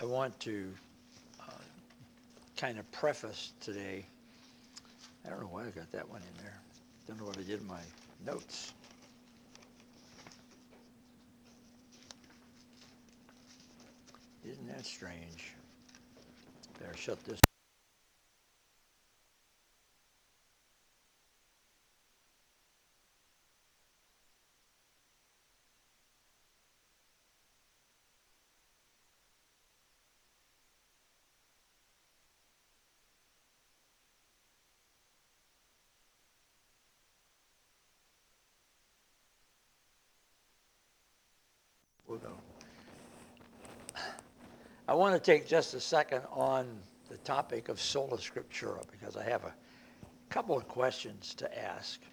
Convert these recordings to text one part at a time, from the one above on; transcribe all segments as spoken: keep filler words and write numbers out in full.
I want to uh, kind of preface today. I don't know why I got that one in there. Don't know what I did in my notes. Isn't that strange? Better shut this. We'll go. I want to take just a second on the topic of sola scriptura because I have a couple of questions to ask.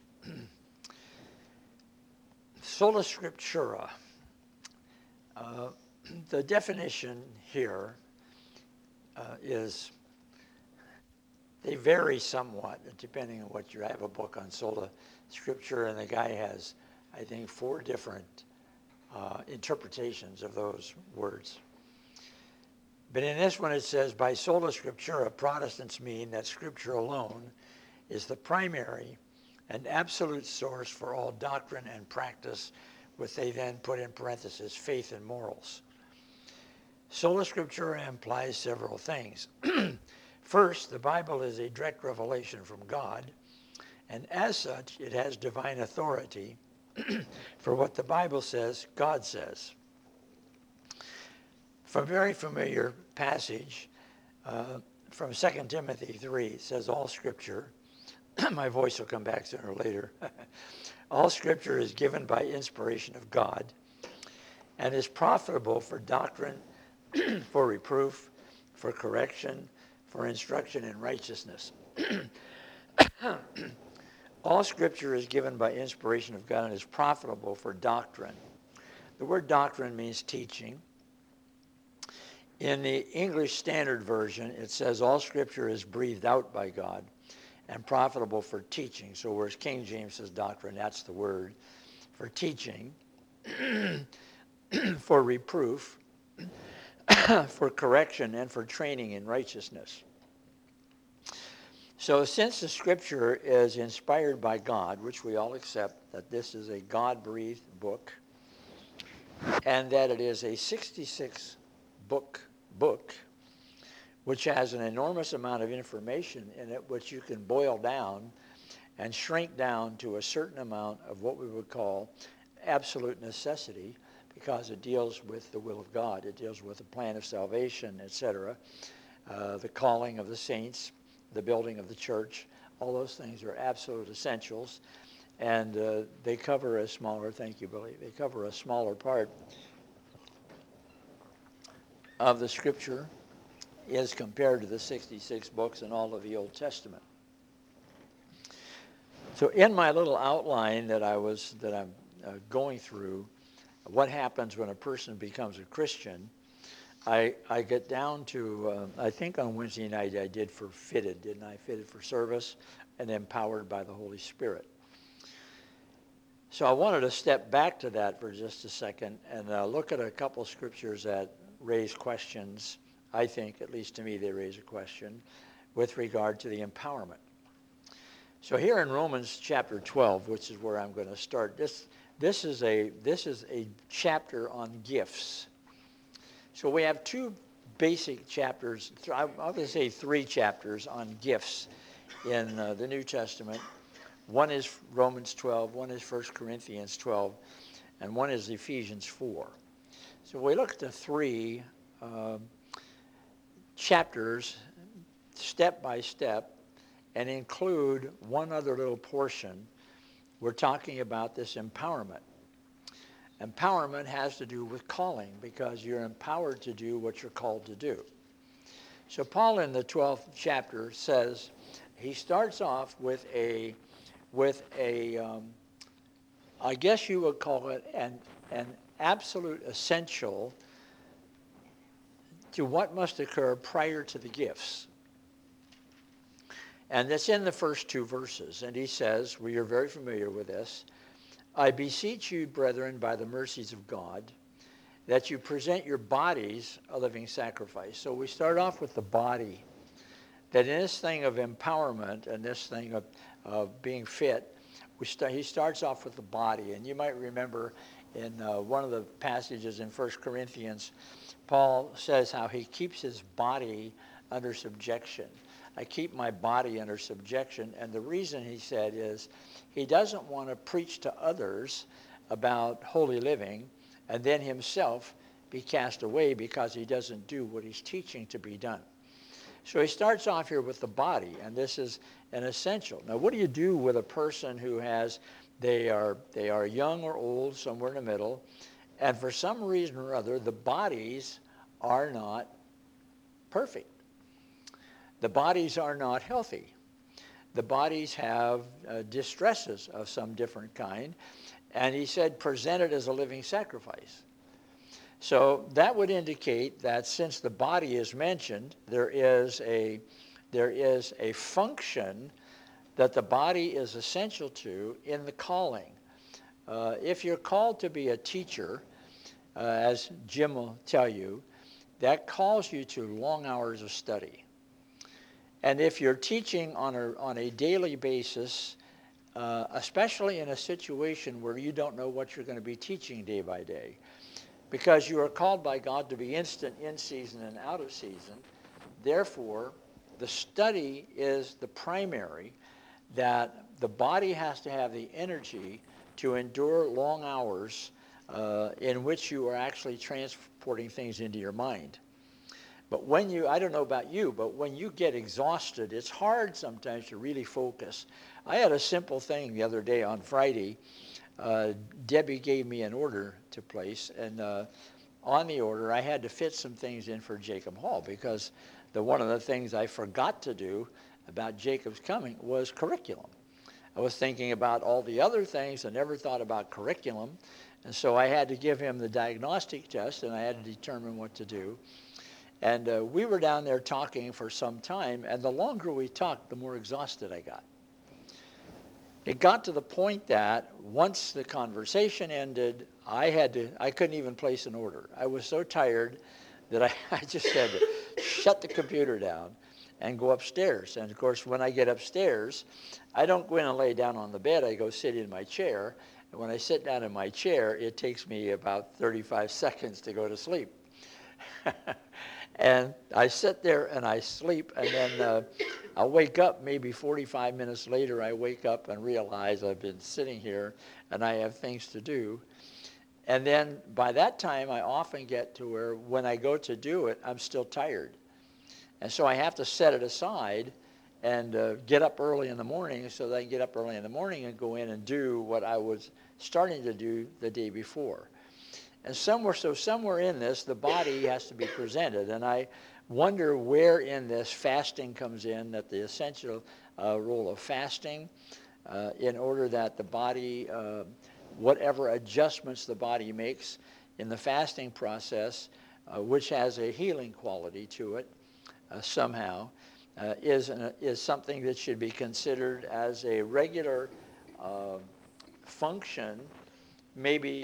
Sola scriptura. Uh, the definition here uh, is they vary somewhat depending on what you have. A book on sola scriptura, and the guy has, I think, four different uh, interpretations of those words. But in this one it says, by sola scriptura, Protestants mean that Scripture alone is the primary and absolute source for all doctrine and practice, which they then put in parentheses, faith and morals. Sola scriptura implies several things. First, the Bible is a direct revelation from God, and as such, it has divine authority for what the Bible says, God says. From a very familiar passage uh, from Second Timothy three, it says, all Scripture, my voice will come back sooner or later, all Scripture is given by inspiration of God and is profitable for doctrine, for reproof, for correction, for instruction in righteousness. All Scripture is given by inspiration of God and is profitable for doctrine. The word doctrine means teaching. In the English Standard Version, it says all Scripture is breathed out by God and profitable for teaching. So whereas King James says doctrine, that's the word. For teaching, for reproof, for correction, and for training in righteousness. So since the Scripture is inspired by God, which we all accept that this is a God-breathed book, and that it is a sixty-six book book, which has an enormous amount of information in it, which you can boil down and shrink down to a certain amount of what we would call absolute necessity, because it deals with the will of God. It deals with the plan of salvation, et cetera, uh, the calling of the saints, the building of the church. All those things are absolute essentials, and uh, they cover a smaller, thank you, Billy, they cover a smaller part of the Scripture as compared to the sixty-six books in all of the Old Testament. So in my little outline that I was that I'm uh, going through, what happens when a person becomes a Christian, I I get down to uh, I think on Wednesday night I did for fitted, didn't I? Fitted for service and empowered by the Holy Spirit. So I wanted to step back to that for just a second and uh, look at a couple scriptures that raise questions. I think, at least to me, they raise a question with regard to the empowerment. So here in Romans chapter twelve, which is where I'm going to start, this this is a this is a chapter on gifts. So we have two basic chapters. I'm going to say three chapters on gifts in uh, the New Testament. One is Romans twelve, one is First Corinthians twelve, and one is Ephesians four. So we look at the three uh, chapters step by step and include one other little portion. We're talking about this empowerment. Empowerment has to do with calling, because you're empowered to do what you're called to do. So Paul in the twelfth chapter says, he starts off with a, with a, um, I guess you would call it an, an absolute essential to what must occur prior to the gifts. And that's in the first two verses. And he says, we are very familiar with this, I beseech you, brethren, by the mercies of God, that you present your bodies a living sacrifice. So we start off with the body, that in this thing of empowerment and this thing of, of being fit, we start, he starts off with the body. And you might remember in uh, one of the passages in First Corinthians, Paul says how he keeps his body under subjection. I keep my body under subjection. And the reason, he said, is he doesn't want to preach to others about holy living and then himself be cast away because he doesn't do what he's teaching to be done. So he starts off here with the body, and this is an essential. Now, what do you do with a person who has, they are, they are young or old, somewhere in the middle, and for some reason or other, the bodies are not perfect. The bodies are not healthy. The bodies have uh, distresses of some different kind, and he said, present it as a living sacrifice. So that would indicate that since the body is mentioned, there is a, there is a function that the body is essential to in the calling. Uh, if you're called to be a teacher, uh, as Jim will tell you, that calls you to long hours of study. And if you're teaching on a, on a daily basis, uh, especially in a situation where you don't know what you're going to be teaching day by day, because you are called by God to be instant in season and out of season. Therefore, the study is the primary, that the body has to have the energy to endure long hours uh, in which you are actually transporting things into your mind. But when you, I don't know about you, but when you get exhausted, it's hard sometimes to really focus. I had a simple thing the other day on Friday. Uh, Debbie gave me an order to place, and uh, on the order I had to fit some things in for Jacob Hall, because the one of the things I forgot to do about Jacob's coming was curriculum. I was thinking about all the other things. I never thought about curriculum, and so I had to give him the diagnostic test, and I had to determine what to do. And uh, we were down there talking for some time, and the longer we talked, the more exhausted I got. It got to the point that once the conversation ended, I had to, I couldn't even place an order. I was so tired that I, I just had to shut the computer down and go upstairs. And of course, when I get upstairs, I don't go in and lay down on the bed. I go sit in my chair. And when I sit down in my chair, it takes me about thirty-five seconds to go to sleep. And I sit there and I sleep, and then uh, I'll wake up maybe forty-five minutes later. I wake up and realize I've been sitting here and I have things to do. And then by that time, I often get to where when I go to do it, I'm still tired. And so I have to set it aside and uh, get up early in the morning so that I can get up early in the morning and go in and do what I was starting to do the day before. And somewhere, so somewhere in this, the body has to be presented. And I wonder where in this fasting comes in, that the essential uh, role of fasting, uh, in order that the body, uh, whatever adjustments the body makes in the fasting process, uh, which has a healing quality to it uh, somehow, uh, is, an, is something that should be considered as a regular uh, function, maybe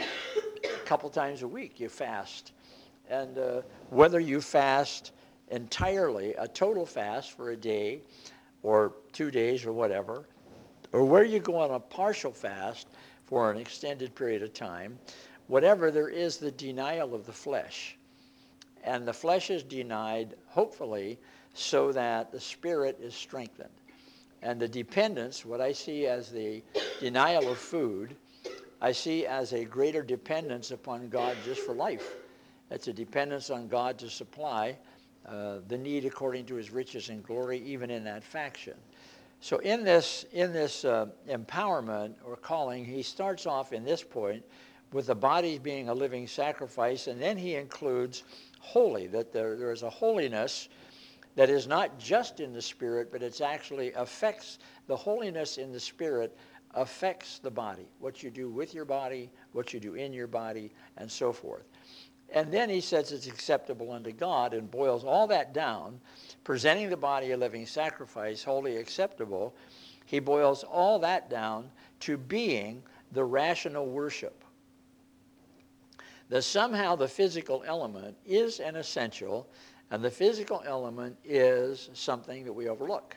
a couple times a week you fast. And uh, whether you fast entirely, a total fast for a day or two days or whatever, or where you go on a partial fast for an extended period of time, whatever, there is the denial of the flesh. And the flesh is denied, hopefully, so that the spirit is strengthened. And the dependence, what I see as the denial of food, I see as a greater dependence upon God just for life. It's a dependence on God to supply uh, the need according to his riches and glory, even in that faction. So in this, in this uh, empowerment or calling, he starts off in this point with the body being a living sacrifice, and then he includes holy, that there, there is a holiness that is not just in the spirit, but it's actually affects, the holiness in the spirit affects the body, what you do with your body, what you do in your body, and so forth. And then he says it's acceptable unto God and boils all that down, presenting the body a living sacrifice, wholly acceptable. He boils all that down to being the rational worship. that somehow the physical element is an essential, and the physical element is something that we overlook.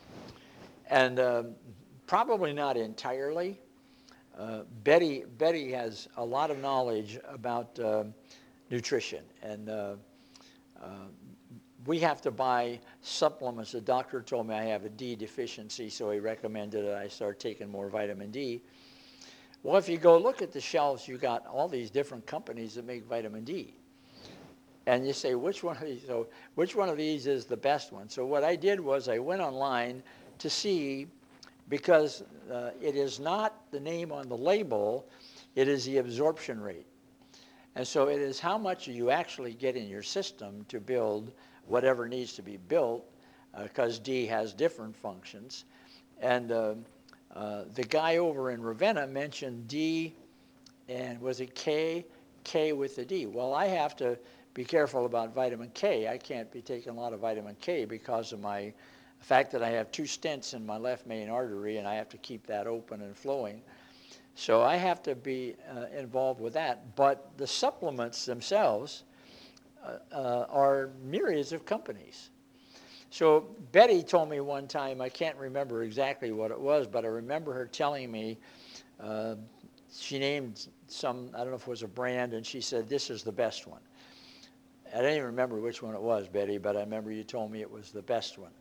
And uh, probably not entirely. Uh, Betty, Betty has a lot of knowledge about uh, nutrition, and uh, uh, we have to buy supplements. The doctor told me I have a D deficiency, so he recommended that I start taking more vitamin D. Well, if you go look at the shelves, you got all these different companies that make vitamin D. And you say, which one of these, so which one of these is the best one? So what I did was I went online to see, because uh, it is not the name on the label, it is the absorption rate. And so it is how much you actually get in your system to build whatever needs to be built, because uh, D has different functions. And uh, uh, the guy over in Ravenna mentioned D, and was it K? K with the D. Well, I have to be careful about vitamin K. I can't be taking a lot of vitamin K because of my the fact that I have two stents in my left main artery, and I have to keep that open and flowing. So I have to be uh, involved with that. But the supplements themselves uh, uh, are myriads of companies. So Betty told me one time, I can't remember exactly what it was, but I remember her telling me, uh, she named some, I don't know if it was a brand, and she said, this is the best one. I don't even remember which one it was, Betty, but I remember you told me it was the best one.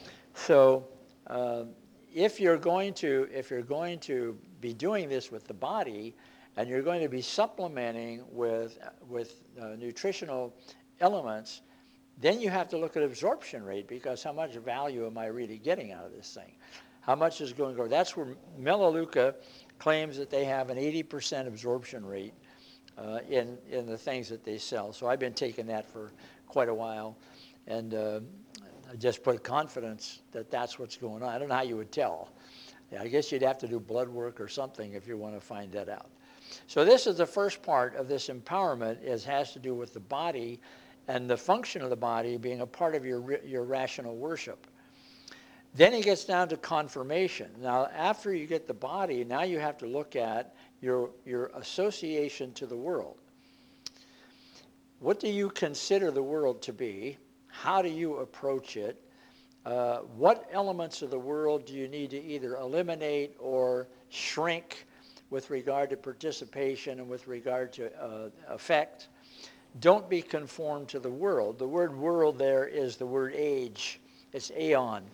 So uh, if you're going to if you're going to be doing this with the body, and you're going to be supplementing with with uh, nutritional elements, then you have to look at absorption rate, because how much value am I really getting out of this thing? How much is going to go? That's where Melaleuca claims that they have an eighty percent absorption rate uh, in in the things that they sell. So I've been taking that for quite a while, and uh, I just put confidence that that's what's going on. I don't know how you would tell. Yeah, I guess you'd have to do blood work or something if you want to find that out. So this is the first part of this empowerment. Is has to do with the body and the function of the body being a part of your your rational worship. Then he gets down to confirmation. Now, after you get the body, now you have to look at your your association to the world. What do you consider the world to be? How do you approach it? Uh, what elements of the world do you need to either eliminate or shrink with regard to participation and with regard to uh, effect? Don't be conformed to the world. The word world there is the word age. It's aeon.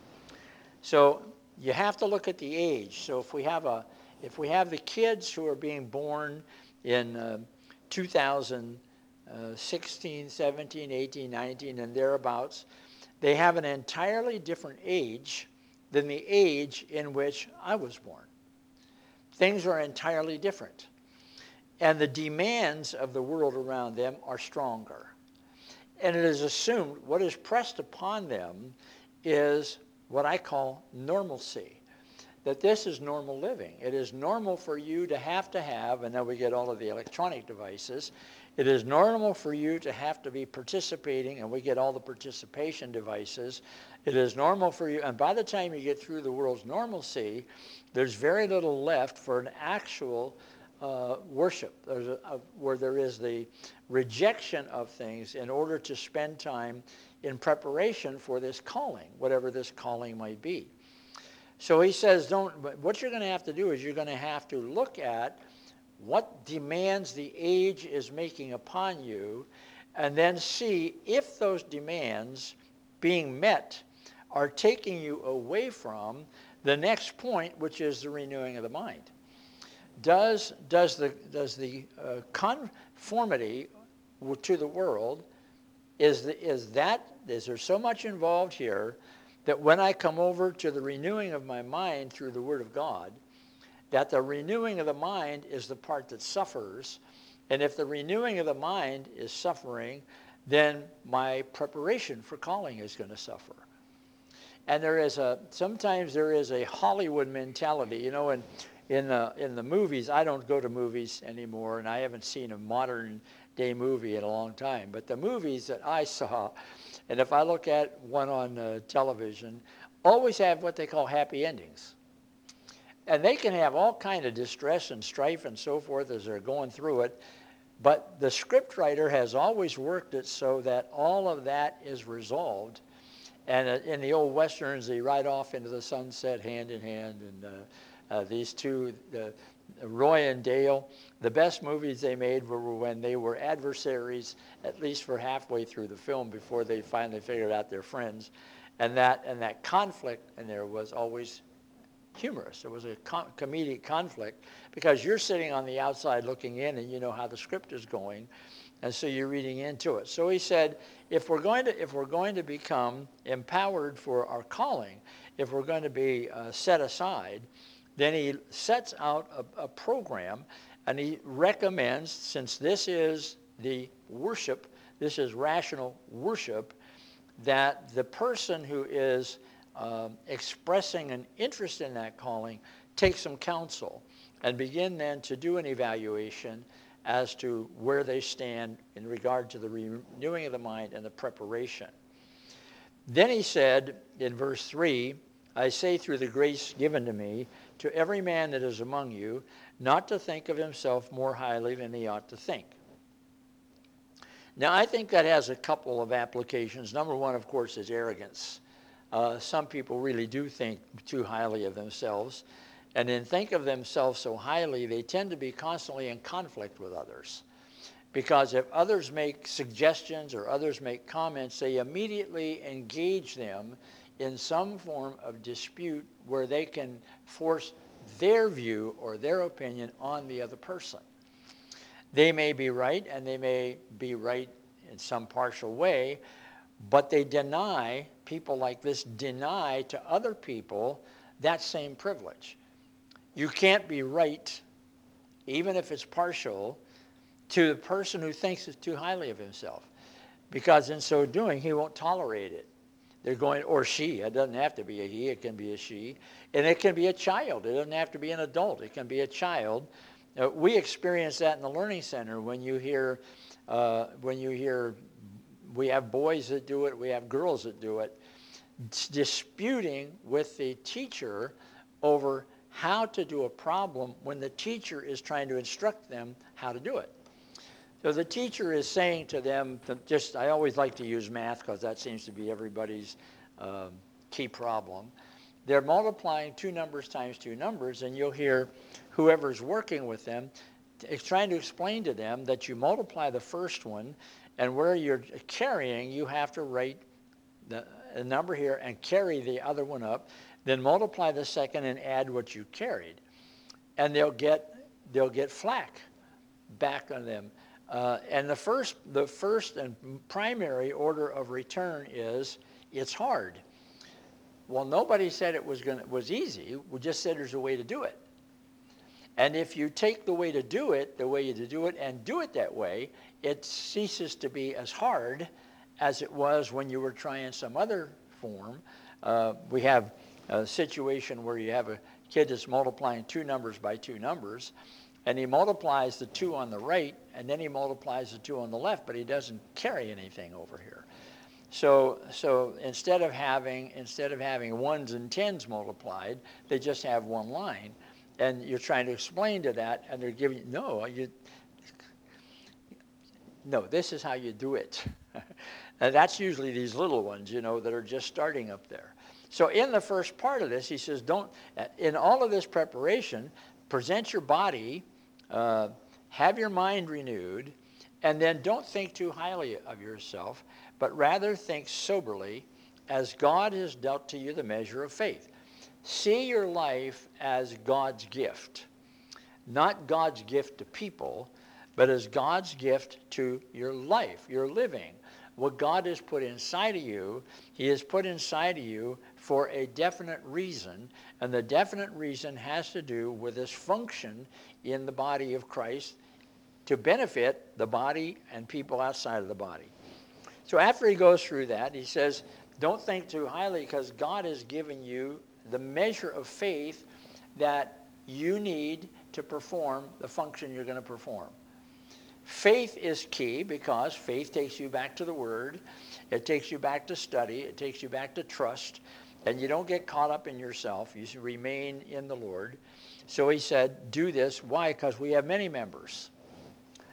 So you have to look at the age. So if we have a, if we have the kids who are being born in uh, two thousand sixteen, seventeen, eighteen, nineteen, and thereabouts, they have an entirely different age than the age in which I was born. Things are entirely different. And the demands of the world around them are stronger. And it is assumed what is pressed upon them is what I call normalcy. That this is normal living. It is normal for you to have to have, and then we get all of the electronic devices, it is normal for you to have to be participating, and we get all the participation devices. It is normal for you, and by the time you get through the world's normalcy, there's very little left for an actual uh, worship, there's a, a, where there is the rejection of things in order to spend time in preparation for this calling, whatever this calling might be. So he says, don't. What you're going to have to do is you're going to have to look at what demands the age is making upon you, and then see if those demands being met are taking you away from the next point, which is the renewing of the mind. Does, does the, does the uh, conformity to the world, is, the, is that, is there so much involved here that when I come over to the renewing of my mind through the Word of God, that the renewing of the mind is the part that suffers. And if the renewing of the mind is suffering, then my preparation for calling is going to suffer. And there is a, sometimes there is a Hollywood mentality. You know, in, in, the, in the movies, I don't go to movies anymore, and I haven't seen a modern day movie in a long time. But the movies that I saw, and if I look at one on uh, television, always have what they call happy endings. And they can have all kind of distress and strife and so forth as they're going through it. But the scriptwriter has always worked it so that all of that is resolved. And uh, in the old westerns, they ride off into the sunset hand in hand. And uh, uh, these two, uh, Roy and Dale, the best movies they made were when they were adversaries, at least for halfway through the film, before they finally figured out they're friends. And that, and that conflict in there was always humorous. It was a com- comedic conflict because you're sitting on the outside looking in and you know how the script is going, and so you're reading into it. So he said, if we're going to if we're going to become empowered for our calling, if we're going to be uh, set aside, then he sets out a, a program, and he recommends, since this is the worship, this is rational worship, that the person who is Um, expressing an interest in that calling, take some counsel and begin then to do an evaluation as to where they stand in regard to the renewing of the mind and the preparation. Then he said in verse three, I say through the grace given to me, to every man that is among you, not to think of himself more highly than he ought to think. Now, I think that has a couple of applications. Number one, of course, is arrogance. Uh, some people really do think too highly of themselves, and then think of themselves so highly, they tend to be constantly in conflict with others. Because if others make suggestions or others make comments, they immediately engage them in some form of dispute where they can force their view or their opinion on the other person. They may be right, and they may be right in some partial way, but they deny, people like this deny to other people that same privilege. You can't be right, even if it's partial, to the person who thinks too highly of himself, because in so doing, he won't tolerate it. They're going, or she, it doesn't have to be a he, it can be a she, and it can be a child. It doesn't have to be an adult, it can be a child. Uh, we experience that in the Learning Center when you hear, uh, when you hear, we have boys that do it, we have girls that do it, disputing with the teacher over how to do a problem when the teacher is trying to instruct them how to do it. So the teacher is saying to them, just, I always like to use math because that seems to be everybody's um, key problem. They're multiplying two numbers times two numbers, and you'll hear whoever's working with them is trying to explain to them that you multiply the first one, and where you're carrying, you have to write the a number here and carry the other one up, then multiply the second and add what you carried. And they'll get they'll get flack back on them. Uh, and the first the first and primary order of return is it's hard. Well, nobody said it was gonna was easy. We just said there's a way to do it. And if you take the way to do it, the way to do it, and do it that way, it ceases to be as hard as it was when you were trying some other form. Uh, we have a situation where you have a kid that's multiplying two numbers by two numbers, and he multiplies the two on the right, and then he multiplies the two on the left, but he doesn't carry anything over here. So, so instead of having instead of having ones and tens multiplied, they just have one line. And you're trying to explain to that, and they're giving you, no, you, no, this is how you do it. And that's usually these little ones, you know, that are just starting up there. So in the first part of this, he says, don't, in all of this preparation, present your body, uh, have your mind renewed, and then don't think too highly of yourself, but rather think soberly, as God has dealt to you the measure of faith. See your life as God's gift, not God's gift to people, but as God's gift to your life, your living. What God has put inside of you, he has put inside of you for a definite reason, and the definite reason has to do with this function in the body of Christ to benefit the body and people outside of the body. So after he goes through that, he says, don't think too highly, because God has given you the measure of faith that you need to perform the function you're going to perform. Faith is key, because faith takes you back to the Word. It takes you back to study. It takes you back to trust. And you don't get caught up in yourself. You remain in the Lord. So he said, do this. Why? Because we have many members.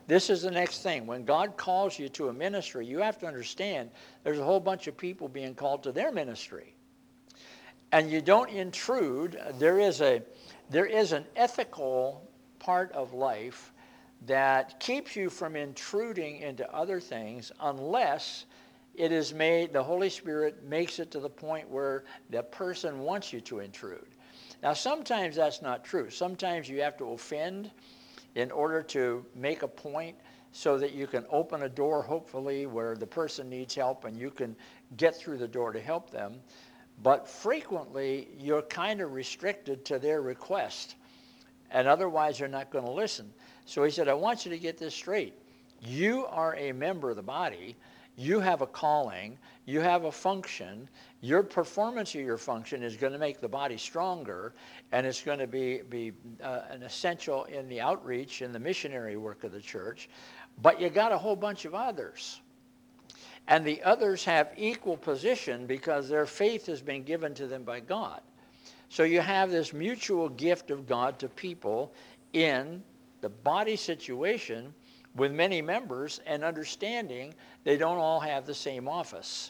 This is the next thing. When God calls you to a ministry, you have to understand there's a whole bunch of people being called to their ministry. And you don't intrude. There is a, there is an ethical part of life that keeps you from intruding into other things unless it is made, the Holy Spirit makes it to the point where the person wants you to intrude. Now, sometimes that's not true. Sometimes you have to offend in order to make a point so that you can open a door, hopefully, where the person needs help and you can get through the door to help them. But frequently, you're kind of restricted to their request, and otherwise you're not going to listen. So he said, I want you to get this straight. You are a member of the body. You have a calling. You have a function. Your performance of your function is going to make the body stronger, and it's going to be, be uh, an essential in the outreach and the missionary work of the church. But you got a whole bunch of others. And the others have equal position because their faith has been given to them by God. So you have this mutual gift of God to people in the body situation with many members, and understanding they don't all have the same office.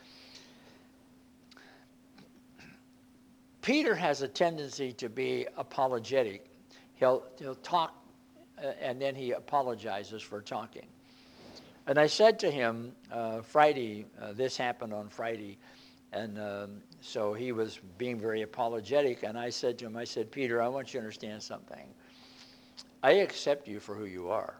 Peter has a tendency to be apologetic. He'll, he'll talk uh, and then he apologizes for talking. And I said to him uh, Friday, uh, this happened on Friday, and um, so he was being very apologetic, and I said to him, I said, Peter, I want you to understand something. I accept you for who you are.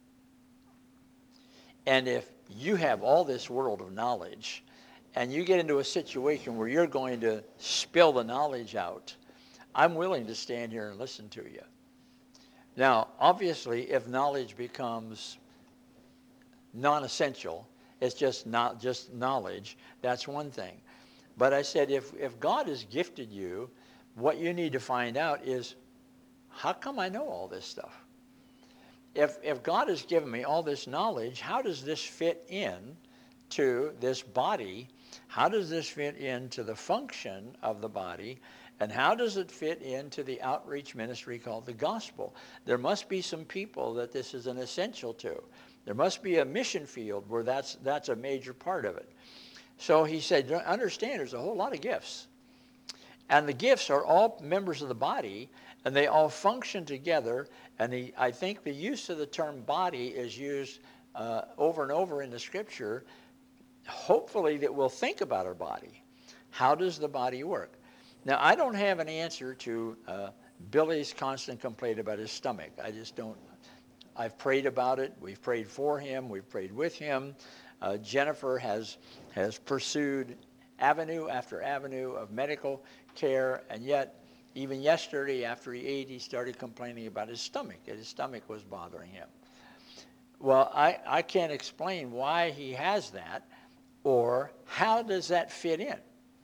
And if you have all this world of knowledge and you get into a situation where you're going to spill the knowledge out, I'm willing to stand here and listen to you. Now, obviously, if knowledge becomes non-essential, it's just not just knowledge, that's one thing. But I said, if, if God has gifted you, what you need to find out is, how come I know all this stuff? If, if God has given me all this knowledge, how does this fit in to this body? How does this fit into the function of the body? And how does it fit into the outreach ministry called the gospel? There must be some people that this is an essential to. There must be a mission field where that's, that's a major part of it. So he said, understand, there's a whole lot of gifts. And the gifts are all members of the body, and they all function together. And the, I think the use of the term body is used uh, over and over in the scripture, hopefully that we'll think about our body. How does the body work? Now, I don't have an answer to uh, Billy's constant complaint about his stomach. I just don't. I've prayed about it. We've prayed for him. We've prayed with him. Uh, Jennifer has, has pursued avenue after avenue of medical care, and yet even yesterday after he ate, he started complaining about his stomach, that his stomach was bothering him. Well, I, I can't explain why he has that, or how does that fit in.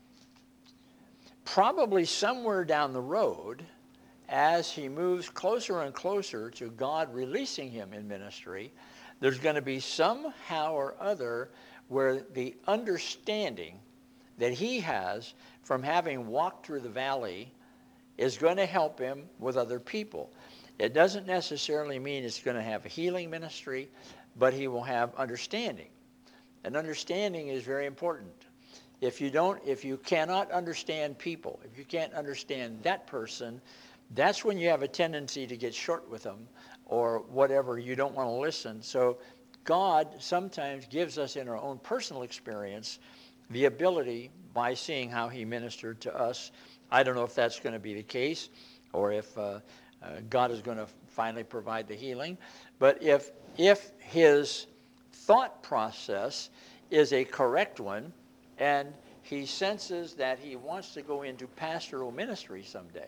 Probably somewhere down the road, as he moves closer and closer to God releasing him in ministry, there's going to be somehow or other where the understanding that he has from having walked through the valley is going to help him with other people. It doesn't necessarily mean it's going to have a healing ministry, but he will have understanding. And understanding is very important. If you don't, if you cannot understand people, if you can't understand that person, that's when you have a tendency to get short with them or whatever. You don't want to listen. So God sometimes gives us in our own personal experience the ability by seeing how he ministered to us. I don't know if that's going to be the case or if uh, uh, God is going to finally provide the healing. But if, if his thought process is a correct one and he senses that he wants to go into pastoral ministry someday,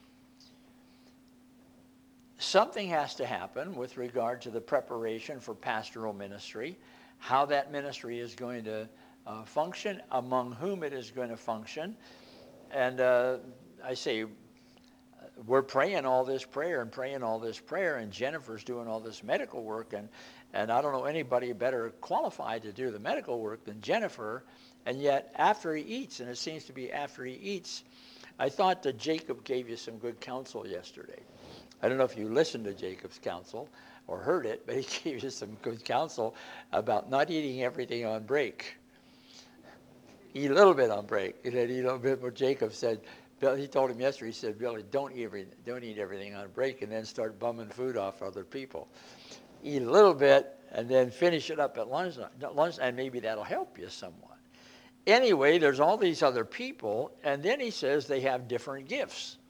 something has to happen with regard to the preparation for pastoral ministry, how that ministry is going to uh, function, among whom it is going to function. And uh, I say, we're praying all this prayer and praying all this prayer, and Jennifer's doing all this medical work, and, and I don't know anybody better qualified to do the medical work than Jennifer. And yet, after he eats, and it seems to be after he eats, I thought that Jacob gave you some good counsel yesterday. I don't know if you listened to Jacob's counsel, or heard it, but he gave us some good counsel about not eating everything on break. Eat a little bit on break. He said, eat a little bit. But Jacob said, Bill, he told him yesterday, he said, Billy, don't eat, every, don't eat everything on break and then start bumming food off other people. Eat a little bit and then finish it up at lunch, lunch and maybe that'll help you somewhat. Anyway, there's all these other people, and then he says they have different gifts.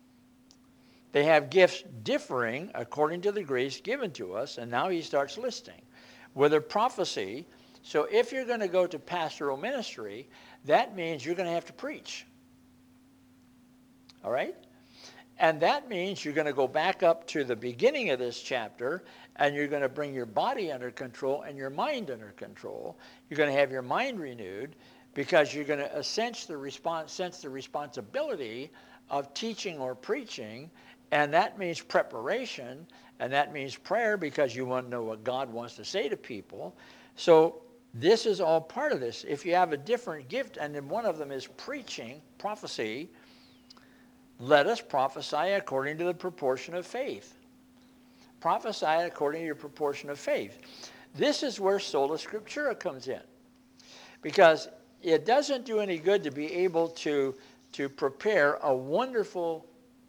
They have gifts differing according to the grace given to us, and now he starts listing. Whether prophecy, so if you're going to go to pastoral ministry, that means you're going to have to preach. All right? And that means you're going to go back up to the beginning of this chapter, and you're going to bring your body under control and your mind under control. You're going to have your mind renewed because you're going to sense the, respons- sense the responsibility of teaching or preaching, and that means preparation, and that means prayer because you want to know what God wants to say to people. So this is all part of this. If you have a different gift, and then one of them is preaching, prophecy, let us prophesy according to the proportion of faith. Prophesy according to your proportion of faith. This is where sola scriptura comes in. Because it doesn't do any good to be able to, to prepare a wonderful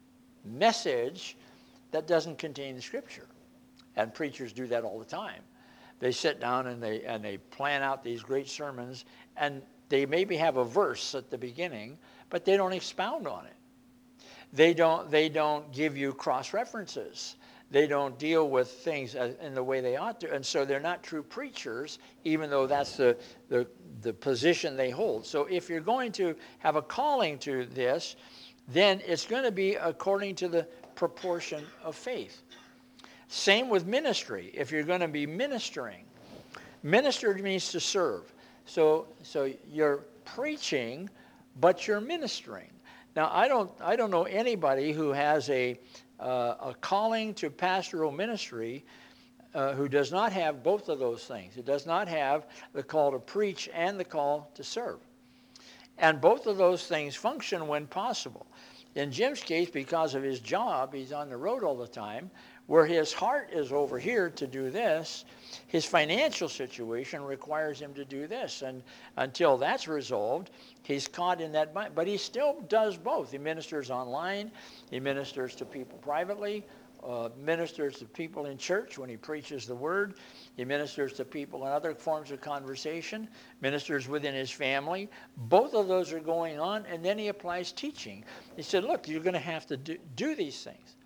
message that doesn't contain the scripture. And preachers do that all the time. They sit down and they, and they plan out these great sermons, and they maybe have a verse at the beginning, but they don't expound on it. They don't, they don't give you cross-references. They don't deal with things in the way they ought to. And so they're not true preachers, even though that's the, the, the position they hold. So if you're going to have a calling to this, then it's going to be according to the proportion of faith. Same with ministry. If you're going to be ministering, minister means to serve. So, so you're preaching, but you're ministering. Now, I don't, I don't know anybody who has a, uh, a calling to pastoral ministry uh, who does not have both of those things. It does not have the call to preach and the call to serve. And both of those things function when possible. In Jim's case, because of his job, he's on the road all the time, where his heart is over here to do this, his financial situation requires him to do this. And until that's resolved, he's caught in that, but he still does both. He ministers online, he ministers to people privately, uh, ministers to people in church when he preaches the word, he ministers to people in other forms of conversation, ministers within his family. Both of those are going on, and then he applies teaching. He said, look, you're going to have to do, do these things.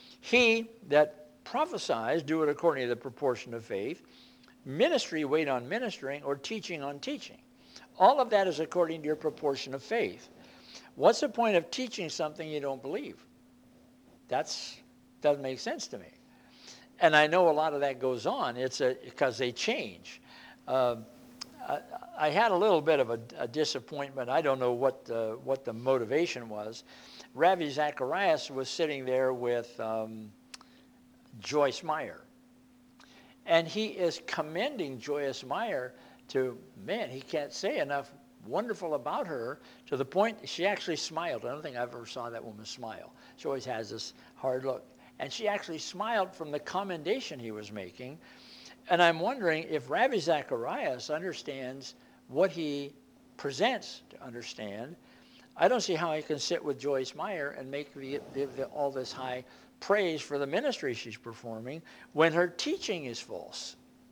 He that prophesies, do it according to the proportion of faith. Ministry, wait on ministering, or teaching on teaching. All of that is according to your proportion of faith. What's the point of teaching something you don't believe? That's doesn't make sense to me. And I know a lot of that goes on. It's a, because they change. Uh, I, I had a little bit of a, a disappointment. I don't know what the, what the motivation was. Ravi Zacharias was sitting there with um, Joyce Meyer. And he is commending Joyce Meyer to, man, he can't say enough wonderful about her, to the point she actually smiled. I don't think I've ever saw that woman smile. She always has this hard look. And she actually smiled from the commendation he was making. And I'm wondering if Ravi Zacharias understands what he presents to understand. I don't see how he can sit with Joyce Meyer and make the, the, the, all this high praise for the ministry she's performing when her teaching is false.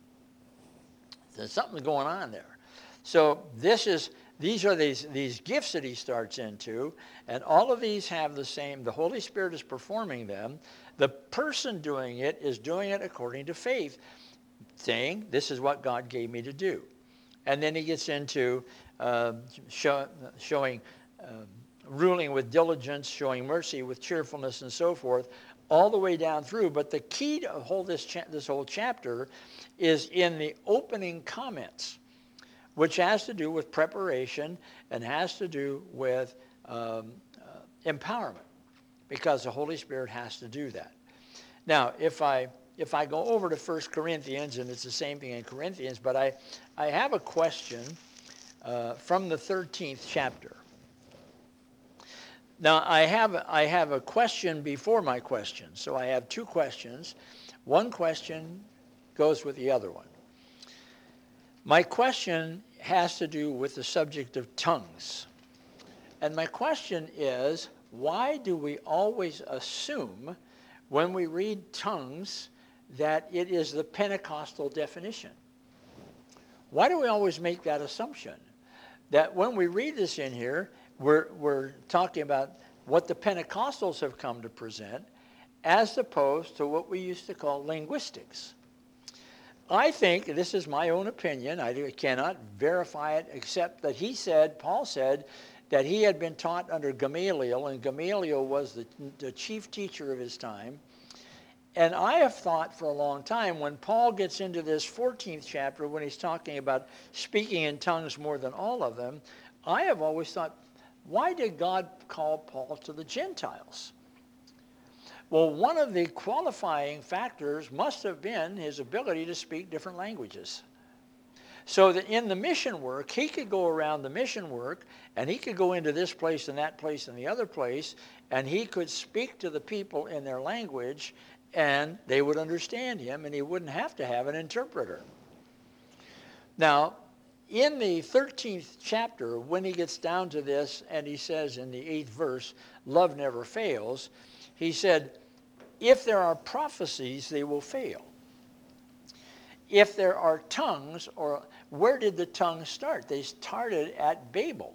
There's something going on there. So this is, these are these, these gifts that he starts into, and all of these have the same, the Holy Spirit is performing them. The person doing it is doing it according to faith, saying, this is what God gave me to do. And then he gets into uh, show, showing, uh, ruling with diligence, showing mercy with cheerfulness, and so forth, all the way down through. But the key to hold this, cha- this whole chapter is in the opening comments, which has to do with preparation and has to do with um, uh, empowerment, because the Holy Spirit has to do that. Now, if I if I go over to First Corinthians, and it's the same thing in Corinthians, but I, I have a question uh, from the thirteenth chapter. Now, I have, I have a question before my question, so I have two questions. One question goes with the other one. My question has to do with the subject of tongues. And my question is, why do we always assume when we read tongues that it is the Pentecostal definition? Why do we always make that assumption? That when we read this in here, we're, we're talking about what the Pentecostals have come to present as opposed to what we used to call linguistics. I think, this is my own opinion, I cannot verify it, except that he said, Paul said, that he had been taught under Gamaliel, and Gamaliel was the, the chief teacher of his time. And I have thought for a long time, when Paul gets into this fourteenth chapter, when he's talking about speaking in tongues more than all of them, I have always thought, why did God call Paul to the Gentiles? Well, one of the qualifying factors must have been his ability to speak different languages. So that in the mission work, he could go around the mission work, and he could go into this place and that place and the other place, and he could speak to the people in their language, and they would understand him, and he wouldn't have to have an interpreter. Now, in the thirteenth chapter, when he gets down to this, and he says in the eighth verse, love never fails, he said, if there are prophecies, they will fail. If there are tongues, or where did the tongues start? They started at Babel.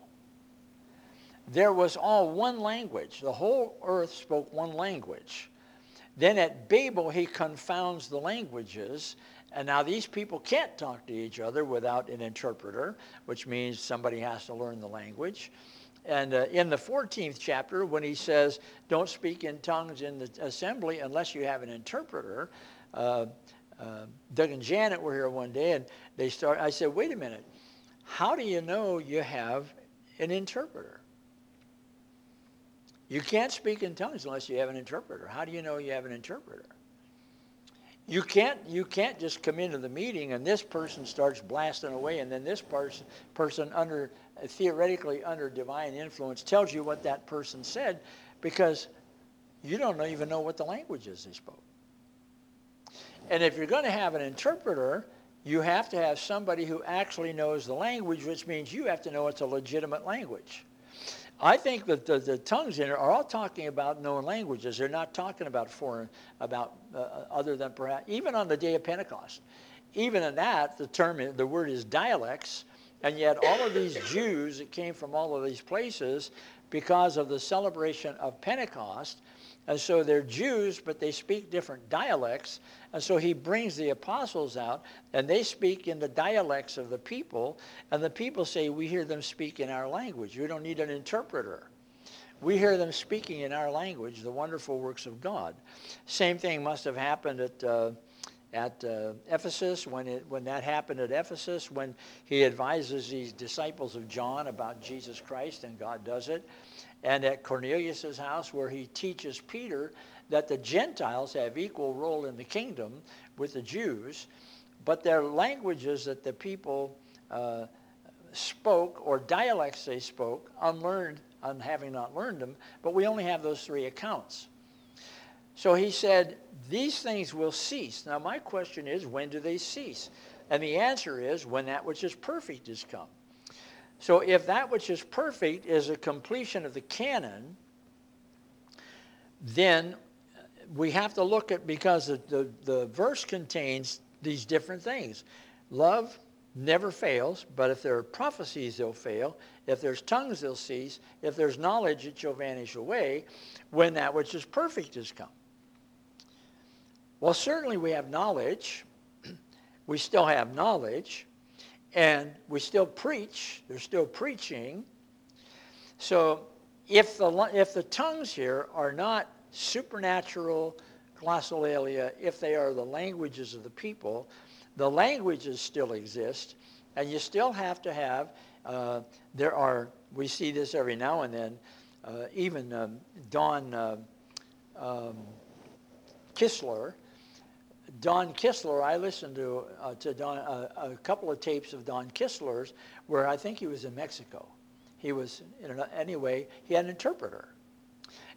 There was all one language. The whole earth spoke one language. Then at Babel, he confounds the languages. And now these people can't talk to each other without an interpreter, which means somebody has to learn the language. And uh, in the fourteenth chapter, when he says, don't speak in tongues in the assembly unless you have an interpreter, uh, uh, Doug and Janet were here one day, and they start. I said, wait a minute, how do you know you have an interpreter? You can't speak in tongues unless you have an interpreter. How do you know you have an interpreter? You can't, you can't just come into the meeting and this person starts blasting away, and then this person, person under, theoretically under divine influence tells you what that person said, because you don't even know what the language is they spoke. And if you're going to have an interpreter, you have to have somebody who actually knows the language, which means you have to know it's a legitimate language. I think that the, the tongues in it are all talking about known languages. They're not talking about foreign, about uh, other than perhaps, even on the day of Pentecost. Even in that, the term, the word is dialects, and yet all of these Jews that came from all of these places because of the celebration of Pentecost, and so they're Jews, but they speak different dialects, and so he brings the apostles out, and they speak in the dialects of the people, and the people say, we hear them speak in our language. We don't need an interpreter. We hear them speaking in our language, the wonderful works of God. Same thing must have happened at uh, at uh, Ephesus, when it when that happened at Ephesus, when he advises these disciples of John about Jesus Christ, and God does it. And at Cornelius' house, where he teaches Peter that the Gentiles have equal role in the kingdom with the Jews, but their languages that the people uh, spoke, or dialects they spoke, unlearned, on having not learned them, but we only have those three accounts. So he said, these things will cease. Now my question is, when do they cease? And the answer is, when that which is perfect is come. So if that which is perfect is a completion of the canon, then we have to look at, because the, the, the verse contains these different things. Love never fails, but if there are prophecies, they'll fail. If there's tongues, they'll cease. If there's knowledge, it shall vanish away when that which is perfect is come. Well, certainly we have knowledge. We still have knowledge. And we still preach. They're still preaching. So if the, if the tongues here are not supernatural glossolalia, if they are the languages of the people, the languages still exist. And you still have to have, uh, there are, we see this every now and then, uh, even um, Don uh, um, Kistler, Don Kistler, I listened to uh, to Don, uh, a couple of tapes of Don Kistler's where I think he was in Mexico. He was, in an, anyway, he had an interpreter.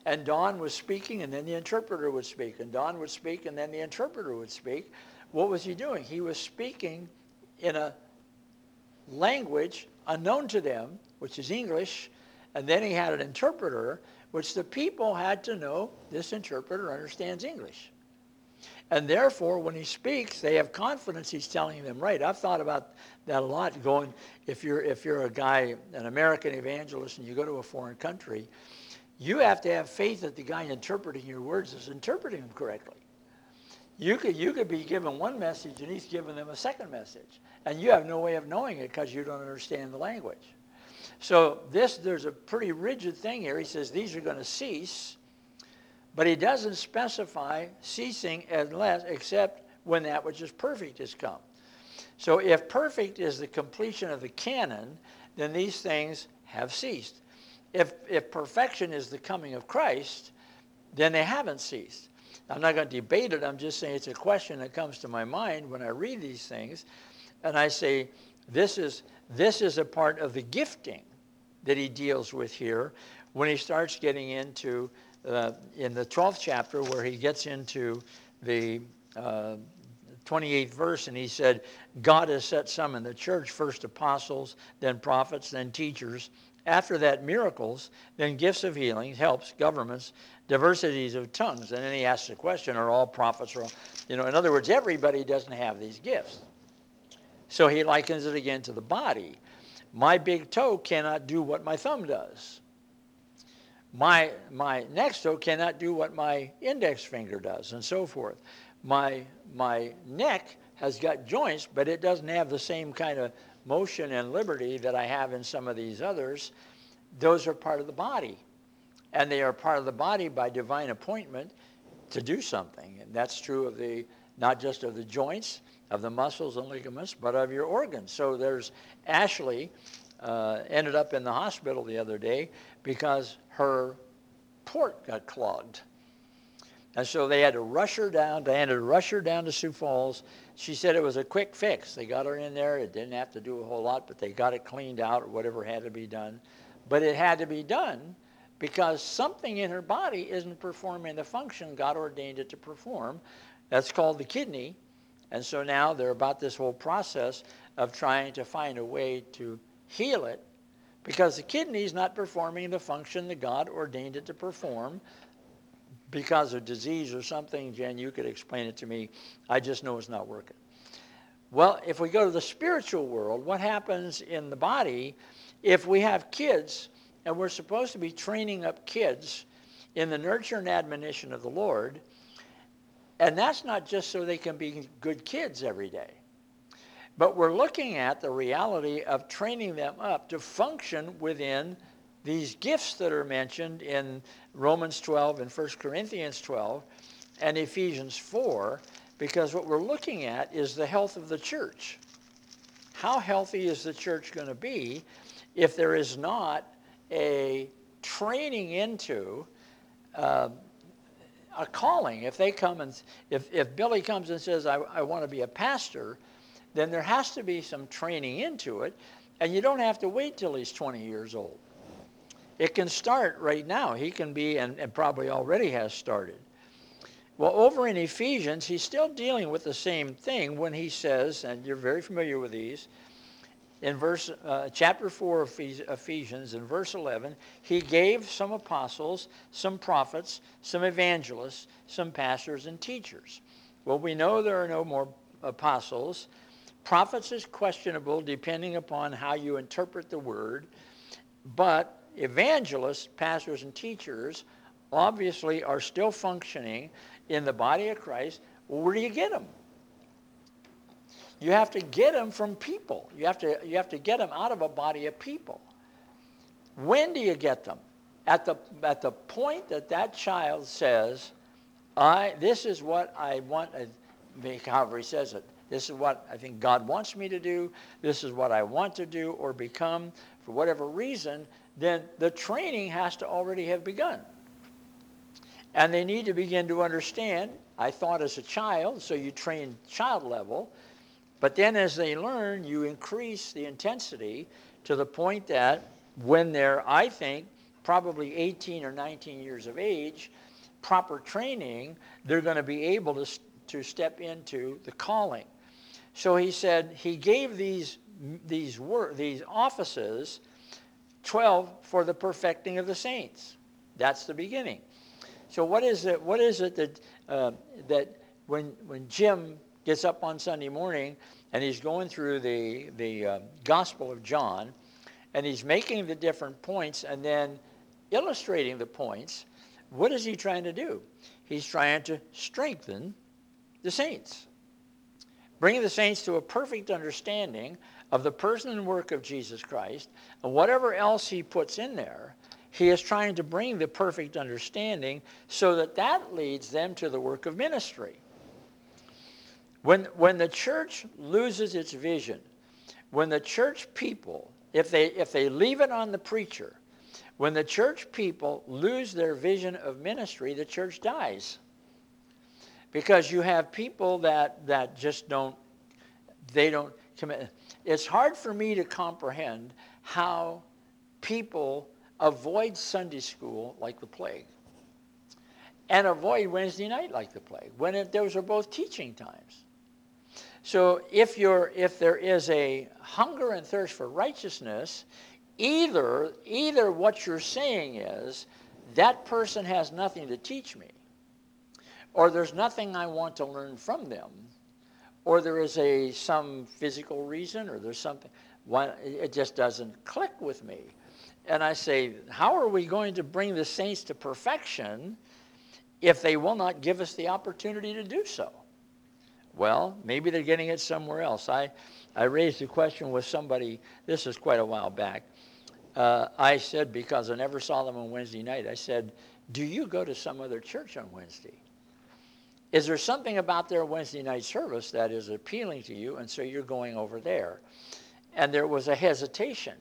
And Don was speaking, and then the interpreter would speak. And Don would speak, and then the interpreter would speak. What was he doing? He was speaking in a language unknown to them, which is English, and then he had an interpreter, which the people had to know this interpreter understands English. And therefore, when he speaks, they have confidence he's telling them right. I've thought about that a lot, going, if you're, if you're a guy, an American evangelist, and you go to a foreign country, you have to have faith that the guy interpreting your words is interpreting them correctly. You could, you could be given one message, and he's giving them a second message. And you have no way of knowing it because you don't understand the language. So this, there's a pretty rigid thing here. He says these are going to cease. But he doesn't specify ceasing unless, except when that which is perfect has come. So if perfect is the completion of the canon, then these things have ceased. If, if perfection is the coming of Christ, then they haven't ceased. I'm not going to debate it. I'm just saying it's a question that comes to my mind when I read these things. And I say, this is, this is a part of the gifting that he deals with here when he starts getting into Uh, in the twelfth chapter, where he gets into the uh, twenty-eighth verse, and he said, God has set some in the church, first apostles, then prophets, then teachers. After that, miracles, then gifts of healing, helps, governments, diversities of tongues. And then he asks the question, are all prophets? Or, you know, in other words, everybody doesn't have these gifts. So he likens it again to the body. My big toe cannot do what my thumb does. My, my next toe cannot do what my index finger does, and so forth. My, my neck has got joints, but it doesn't have the same kind of motion and liberty that I have in some of these others. Those are part of the body. And they are part of the body by divine appointment to do something. And that's true of the, not just of the joints, of the muscles and ligaments, but of your organs. So there's Ashley uh, ended up in the hospital the other day because her port got clogged. And so they had to rush her down. They had to rush her down to Sioux Falls. She said it was a quick fix. They got her in there. It didn't have to do a whole lot, but they got it cleaned out or whatever had to be done. But it had to be done because something in her body isn't performing the function God ordained it to perform. That's called the kidney. And so now they're about this whole process of trying to find a way to heal it, because the kidney is not performing the function that God ordained it to perform because of disease or something. Jen, you could explain it to me. I just know it's not working. Well, if we go to the spiritual world, what happens in the body if we have kids and we're supposed to be training up kids in the nurture and admonition of the Lord, and that's not just so they can be good kids every day. But we're looking at the reality of training them up to function within these gifts that are mentioned in Romans twelve and First Corinthians twelve and Ephesians four, because what we're looking at is the health of the church. How healthy is the church going to be if there is not a training into uh, a calling? If they come and, if, if Billy comes and says, I, I want to be a pastor, then there has to be some training into it, and you don't have to wait till he's twenty years old. It can start right now. He can be, and, and probably already has started. Well, over in Ephesians, he's still dealing with the same thing when he says, and you're very familiar with these, in verse uh, chapter four of Ephesians, in verse eleven, he gave some apostles, some prophets, some evangelists, some pastors and teachers. Well, we know there are no more apostles. Prophets is questionable depending upon how you interpret the word, but evangelists, pastors, and teachers obviously are still functioning in the body of Christ. Well, where do you get them? You have to get them from people. You have to, you have to get them out of a body of people. When do you get them? At the, at the point that that child says, I, this is what I want, however he says it, this is what I think God wants me to do, this is what I want to do or become for whatever reason, then the training has to already have begun. And they need to begin to understand, I thought as a child, so you train child level, but then as they learn, you increase the intensity to the point that when they're, I think, probably eighteen or nineteen years of age, proper training, they're going to be able to, to step into the calling. So he said he gave these, these, wor- these offices, twelve for the perfecting of the saints. That's the beginning. So what is it, what is it that, uh, that when, when Jim gets up on Sunday morning and he's going through the, the uh, Gospel of John, and he's making the different points and then illustrating the points, what is he trying to do? He's trying to strengthen the saints, bringing the saints to a perfect understanding of the person and work of Jesus Christ, and whatever else he puts in there, he is trying to bring the perfect understanding so that that leads them to the work of ministry. When, when the church loses its vision, when the church people, if they, if they leave it on the preacher, when the church people lose their vision of ministry, the church dies. Because you have people that, that just don't, they don't commit. It's hard for me to comprehend how people avoid Sunday school like the plague and avoid Wednesday night like the plague, when it, those are both teaching times. So if, you're, if there is a hunger and thirst for righteousness, either, either what you're saying is, that person has nothing to teach me, or there's nothing I want to learn from them, or there is a some physical reason, or there's something, one, it just doesn't click with me. And I say, how are we going to bring the saints to perfection if they will not give us the opportunity to do so? Well, maybe they're getting it somewhere else. I, I raised a question with somebody, this is quite a while back. Uh, I said, because I never saw them on Wednesday night, I said, do you go to some other church on Wednesday? Is there something about their Wednesday night service that is appealing to you, and so you're going over there? And there was a hesitation,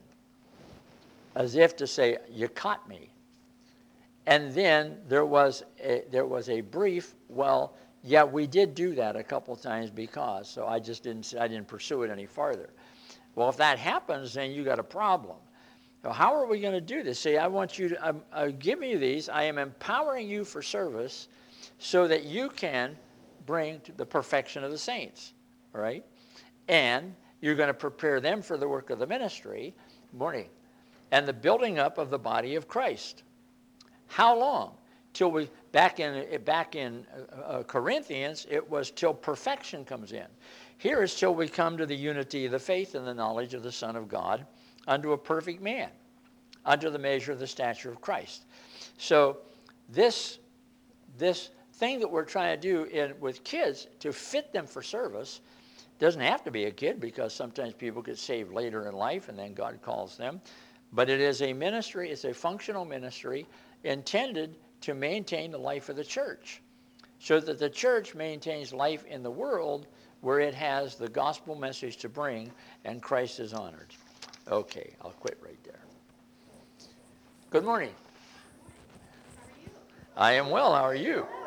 as if to say, you caught me. And then there was a, there was a brief, well, yeah, we did do that a couple times because, so I just didn't, I didn't pursue it any farther. Well, if that happens, then you got a problem. So how are we going to do this? Say, I want you to, I'm, I'm giving you these, I am empowering you for service so that you can bring to the perfection of the saints, all right? And you're going to prepare them for the work of the ministry, morning, and the building up of the body of Christ. How long? Till we, back in, back in uh, Corinthians, it was till perfection comes in. Here is till we come to the unity of the faith and the knowledge of the Son of God, unto a perfect man, unto the measure of the stature of Christ. So this, this thing that we're trying to do in, with kids to fit them for service doesn't have to be a kid, because sometimes people get saved later in life and then God calls them. But it is a ministry, it's a functional ministry intended to maintain the life of the church, so that the church maintains life in the world where it has the gospel message to bring and Christ is honored. Okay, I'll quit right there. Good morning. How are you? I am well. How are you?